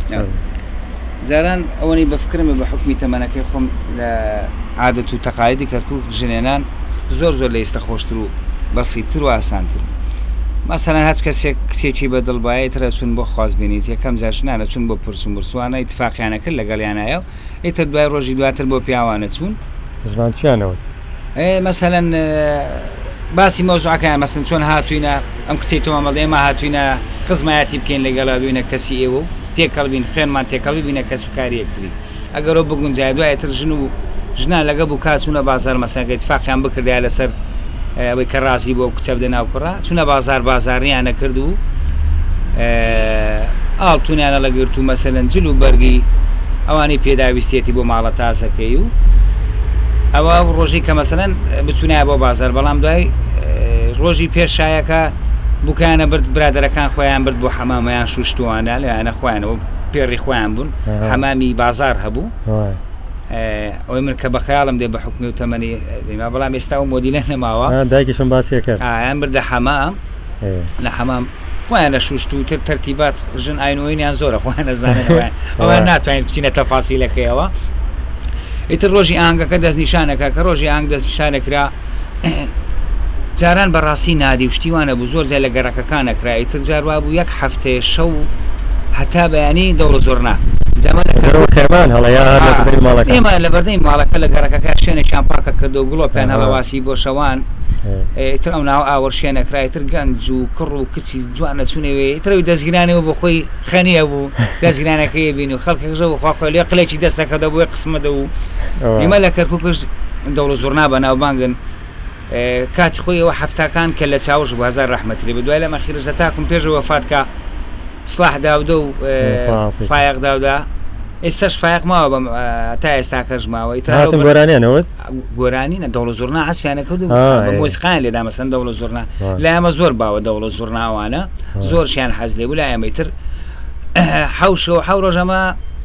جاران ئەوەی بەفکرمە بە حکمی تەمەنەکەی خۆم لە عادەت و تەقاعدی کەرکوو ژنێنان زۆر زۆر لە ئێستا خۆشتر و بەسیتر و ئاسانتر مەسەلەن هەچ کەسێک کچێکی بەدڵبایە ترە چون بۆ خوازبێنیت یەکەم جاشنانە چون بۆ پرس و مرسوانە ئیتفاقیانە کرد لەگەڵیانایە و ئیتر دوای ڕۆژی دواتر بۆ پیاوانە چوون ژمانچیانەوت مەسەلەن باسی مۆزوعەکەیان مەسەن چۆن هاتوینە ئەم کچەی تۆمە مەڵێ ئێمە هاتوینە خزمایەتی بکەین لەگەڵا بووینە کەسی ئێوە و تێکەڵبین خوێنمان تێکەڵی بینە کەس و کاری یەکتری ئەگەرەوە بگونجای دوایەتر ژن و ژنان لەگە بوو کاتچوونە بازار مەسەنگە ئیتفاقیان بکردیا لەسەر ئەوەی کە ڕاستی بۆ کچە بدە ناو کوڕا چوونە بازار بازاڕیانە کرد و ئاڵتونیانە لەگرت و مەسەلەن جل و بەرگی ئەوانەی پێداویستێتی بۆ ماڵە تازەکەی و ئەوە ڕۆژی کە مەسەلەن بچوونای بۆ بازار بەڵام دوای ڕۆژی پێشایەکە بووکانە برد برادەرەکان خۆیان برد بۆ حەمامەیان شوشتوانە لەیانە خۆیانەوە پێڕی خۆیان بوون حەمامی بازار هەبوو ئەوەی من کە بە خەیاڵم دێ بە حکمی و تەمەنی ما بەڵام ئێستا و مۆدیلە نەماوە دایکیشم باسی کرد ئایان بردە حەمام لە حەمام خۆیانە شوشت و تر تەرتیبات ژن ئاینۆینیان زۆرە خۆیان نەزانن ئەوە ناتوانین بچینە تەفاسیلەکەیەوە ئیتر ڕۆژی ئاهەنگەکە دەستنیشانەکە کە ڕۆژی ئاهەنگ دەستنیشانەکرا جاران بەڕاستی نادی و شتیوانە بوو زۆر جار لە گەڕەکەکانەکرا ئیتر جاروا بوو یەک هەفتەیە شەو هەتا بەیانی دەوڵە زۆرنا خێمان هەڵەیە ئێمە لە بەردەی ماڵەکە لە گەڕەکەکە شوێنێکیان پاکە کردو و گڵۆپیان هەڵەواسی بۆ شەوان ئیتر ئەو ناو ئاوەڕ شوێنەکرا ئیتر گەنج و کڕ و کچی جوانە چوونەوێ ئیترەوەی دەستگیرانەوە بۆ خۆی خەنیە بوو دەستگیرانەکەی بین و خەڵکەژە بخوا لێ قلێکی دەستەکە دەبووە قسمەدە و ئێمە لە کەرکووکش دەوڵە زۆرنا بە ناوبانگن کاتی خۆی ئەوە هەفتاکان کە لە چاوش بۆ هەزار ڕەحمەتی لێ دوای لە مەخیرش لە تاکم پێشەوە وەفاتکە سڵاح داودە و فایق داودا ئێستاش فایق ماوە بەم تا ئێستاکەش ماوە هاتن گۆرانیانەوەت گۆرانینە دەوڵە زۆرنا حەسپیانە کرد و مۆسیقایان لێدا مەسەن دەوڵە زۆرنا لە ئێمە زۆر باوە دەوڵە زۆرناوانە زۆرشیان حەز لێ بوو لە ئێمەی تر حەوشەوە حەو ڕۆژەمە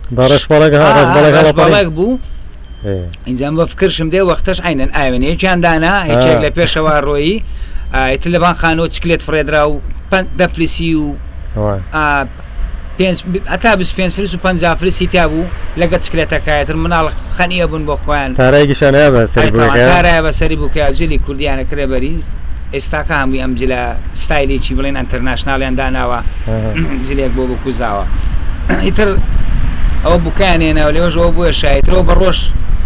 بەڵێک بوو ئینجام بە فکرشم دێ وەختەش عینەن ئاوێنەیەکیان دانا هیچێک لە پێشەوە ڕۆیی ئیتر لەبان خانەوە چکلێت فڕێدرا و دەفلیسی و هەتا 25 فلس و 50 فلسی تا بوو لەگە چکلێتەکایەتر مناڵ خەنیە بوون بۆ خۆیان تارایگیشانە بەسەری بووکە جلی کوردیانە کرێ بەریز ئێستاکە هەمووی ئەم جلە ستایلێکی بڵێن ئەنتەرناشناڵیان داناوە جلێک بۆ بکوزاوە ئیتر ئەوە بووکانێنەوە لێوەژەوە بووە شایترەوە بە ڕۆژ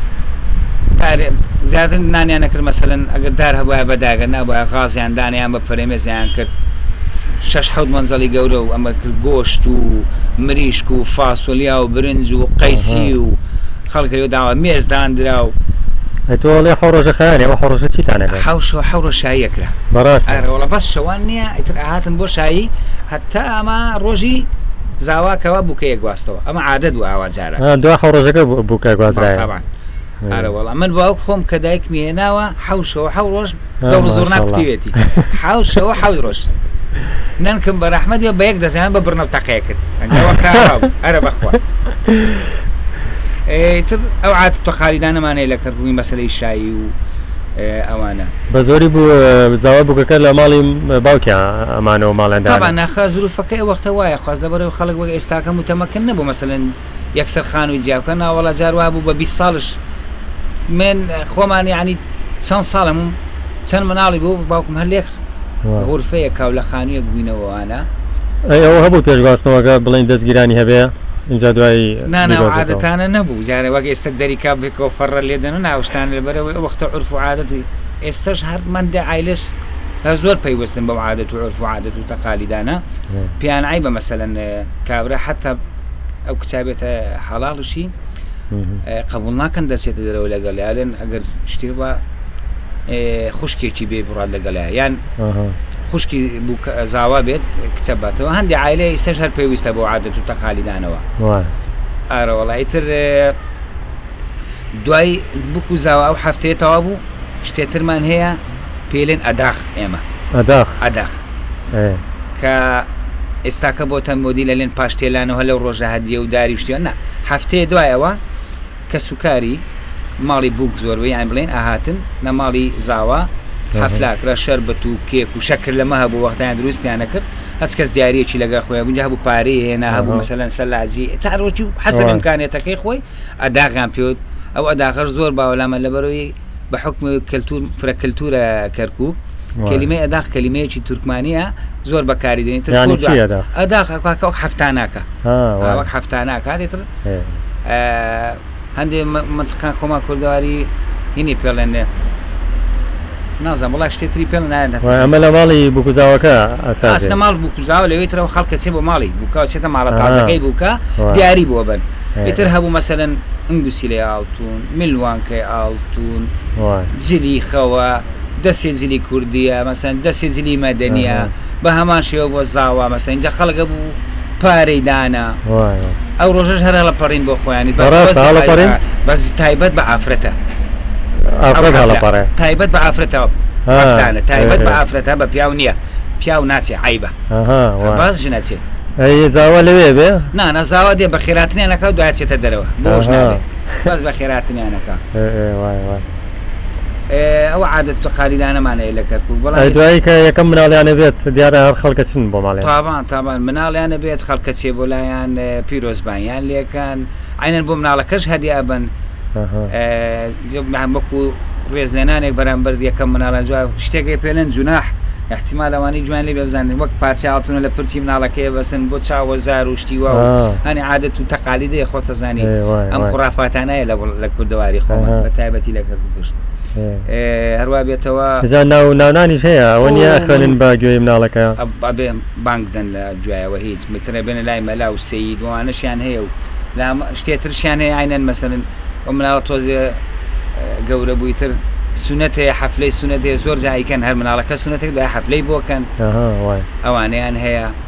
زیاتر نانیانە کرد مەسەلەن ئەگەر دار هەبووە بەداگە نابووە غازیان دانیان بە پەرێمێزیان کرد 6 مەنزەڵی گەورە و ئەمە کرد گۆشت و مریشک و فاسۆلیا و برنج و قەیسی و خەڵکەوە داوە مێزدانرا و تۆڵێ حڕۆژە خیانەوە حڕۆژە چیتانەکە حەوڕە شاییەکرا ئەرەوەڵە بەس شەوان نییە ئیتر ئاهاتن بۆ شایی هەتا ئەمە ڕۆژی زاواکەوە بووکەیە گواستەوە ئەمە عادەت بوو ئاوازارە دو حڕۆژەکە بووکە گوازرا ئارەوەڵە من باوک خۆم کە دایک مێناوە حەوشەوە حەو ڕۆژ دەوڵە زۆر ناکوتیوێتی حەوشەوە حەوت ڕۆژ نانکەم بە ڕەحمەدی بە یەک دەزیان بە بڕنەو تەقەیە کرد ئەرە بەخوا تر ئەو عادەت و خالیدانەمانەیە لە کەرکووی مەسەلەی شایی و ئەوانە بە زۆری بوو زاوا بووکەکە لە ماڵی باوکی ئەمانەوە ماڵەندا طبعا ناخواز ظروفەکەی وەختە وایە خواست لەبەرەوە خەڵک وەک ئێستاکە متەمەکن نەبوو مەسەلەن یەکسەر خانووی جیاوکە ناوەڵە جاروا بوو بە 20 ساڵش من خۆمان یعنی چەند ساڵم چەند مناڵی بوو باوکم هەر لێک غورفەیە کاو لە خانوویەک بووینەوەوانە ئەوە هەبوو پێشگواستنەوەکە بڵین دەستگیرانی هەبێ اینجا دوای ناناو عادەتانە نەبوو جارێ وەک ئێستا دەریکا بێکەوە فەڕە لێدەن و ناوشتان لەبەرەوەی وەختە عورف و عادەتی ئێستاش هەرمەندە عایلش هەر زۆر پەیوەستن بەو عادەت و عورف و عادەت و تەقالیدانە پیان عیبە مەسەلەن کابرا حتا ئەو کتابێتە حەڵاڵشی قبول ناکەن دەرسێتە دەرەوە لەگەڵ یاڵێن ئەگەر شتێ بە خوشکێکی بێ بڕات لەگەڵایە یان خوشکی زاوا بێت کچە باتەوە هەندی عایلە ئێستاش هەر پێویستە بۆ عادەت و تەقالیدانەوە ئارەوەڵی تر دوای بکو زاوا ئەو هەفتەیە تەوا بوو شتێترمان هەیە پێلێن ئەداخ ئێمە ئەداخ کە ئێستاکە بۆتە مۆدی لە لێن پاشتێلانەوە لەو ڕۆژە هەدیە و داری شتیان نا هەفتەیە دوایەوە کە سوکاری ماڵی بووک زۆربەی یان بڵێن ئاهاتن لە ماڵی زاوا حەفلاکرا شەربەت و کێک و شەکر لەمە هەبوو وەختیان دروستیانە کرد هەچ کەس دیارەیەکی لەگە خۆی بووینجا هەبوو پارەی هێنا هەبوو مەسەلەن سەلازی تا ڕۆژی حەسەب ئیمکانیەتەکەی خۆی ئەداغیان پێوت ئەو ئەداغەش زۆر باوەلامە لەبەرەوەی بە حکم فرەکەلتورە کەرکووک کلمەی ئەداغ کلمەیەکی تورکمانیە زۆر بەکاریدێنی تر ئەداغ وەک حەفتاناکە وەک حەفتاناکە دێتر هەندێک منتقان خۆمان کوردەواری هینی پێڵێن نازم وڵای شتێتری پێڵ ئەمە لە ماڵی بکوزاوەکە ئەسنە ماڵ بکوزاوە لەوێترەوە خەڵکە چێ بۆ ماڵی بووکە چێتە ماڵە تازەکەی بووکە دیاری بۆ بن ئیتر هەبوو مەسەلەن ئنگوسی لێ ئاڵتون میلوانکەی ئاڵتون جلی خەوە دەسێ جلی کوردیە مەسەن دەسێ جلی مەدەنیە بە هەمان شێوە بۆ زاوە مەسەن اینجا خەڵکە بوو پارەی دانا ئەو ڕۆژەش هەر هەڵە پەڕین بۆ خۆیانی بەس تایبەت بە ئافرەتە تایبەت بە ئافرەتەوە تایبەت بە ئافرەتە بە پیاو نییە پیاو ناچێ عیبە باز ژنەچێت زاوە لەوێ بێ نازاوە دێ بە خێراتنیانەکە و دوایچێتە دەرەوە بۆش نابێت باز بە خێراتنیانەکە ئەو عادەت تقالیدانەمانەیە لە کەرکووک بەڵام دوایی کە یەکەم مناڵیانە بێت دیارە هەر خەڵکە چن بۆ ماڵێ تابان مناڵیانە بێت خەڵکە چێ بۆ لایەن پیرۆزبانیان لێکان عینەن بۆ مناڵەکەش هەدیە بن وەکو ڕێزلێنانێک بەرامبەر یەکەم مناڵە جوای شتێکی پێڵێن جوناح احتیمال ئەوانەی جوان لێ بزانین وەک پارچە هاتوونە لە پرچی مناڵەکەی بەسن بۆ چاوەزار و شتی وا هەنی عادەت و تەقالیدەیە خۆتە زانی ئەم خوڕافاتانەیە لە کوردەواری خۆمان بە تایبەتی لە کەرکووک هەروە بێتەوە ناونانیش هەیە ئەوە نیە خوێنن بە گوێی مناڵەکە بێ بانگدەن لە گوایەوە هیچ مترە بێنە لای مەلا و سەید وانەشیان هەیە و شتێترشیان هەیە عینەن مەسەلەن ئەو مناڵە تۆزێ گەورە بوویتر سونەتەیە حەفلەی سونەتێ زۆر جایکەن هەر مناڵەکە سونەتێک بە حەفلەی بۆکەن ئەوانەیان هەیە